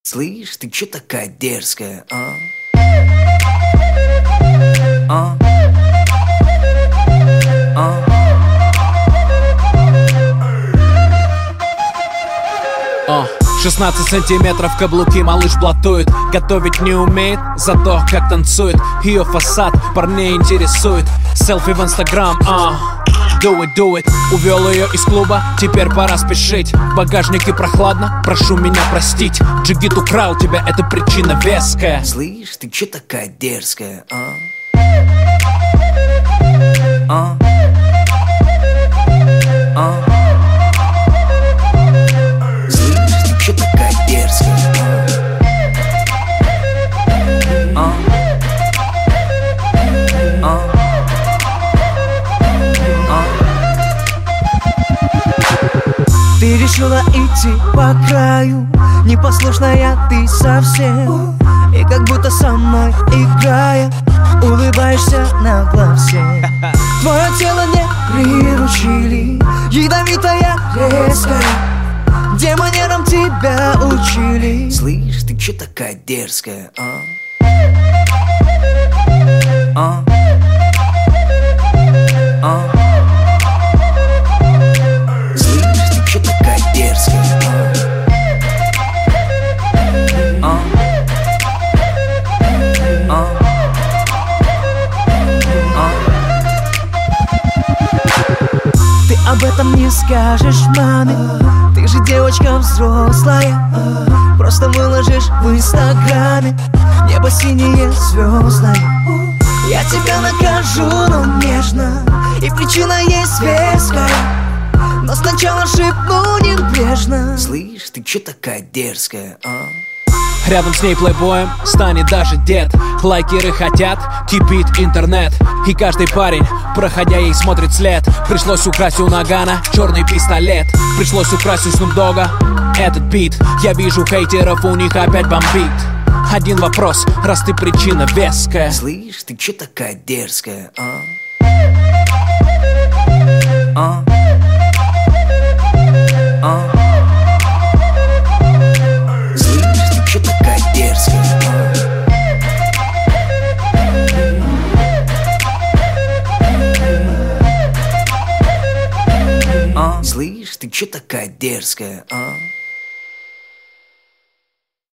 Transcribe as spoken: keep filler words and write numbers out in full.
Слышь, ты чё такая дерзкая, а? А? А? А. шестнадцать сантиметров каблуки, малыш блатует. Готовить не умеет, зато как танцует. Ее фасад парней интересует. Селфи в инстаграм, а Do it, do it. Увел ее из клуба, теперь пора спешить. В багажнике прохладно, прошу меня простить. Джигит украл тебя, это причина веская. Слышь, ты чё такая дерзкая, а? А? А? Слышь, ты чё такая дерзкая, а? А? А? Ты решила идти по краю, непослушная ты совсем. И как будто со мной играя, улыбаешься нагло всем. Твое тело не приручили, ядовитая, резкая. Где манерам тебя учили? Слышь, ты чё такая дерзкая, а? А? А? Слышь, ты чё такая дерзкая, а? А? А? А? Ты об этом не скажешь маме, ты же девочка взрослая. Просто выложишь в инстаграме небо синее звездное. Я тебя накажу, но нежно, и причина есть веская. Но сначала шепну небрежно. Слышь, ты чё такая дерзкая, а? Рядом с ней плейбоем станет даже дед. Лайкеры хотят, кипит интернет. И каждый парень, проходя ей, смотрит след. Пришлось украсть у Нагана черный пистолет. Пришлось украсть у Снупдога этот бит. Я вижу хейтеров, у них опять бомбит. Один вопрос, раз ты причина веская. Слышь, ты чё такая дерзкая, а? А? А? Слышь, ты чё такая дерзкая, а? А? Слышь, ты чё такая дерзкая, а?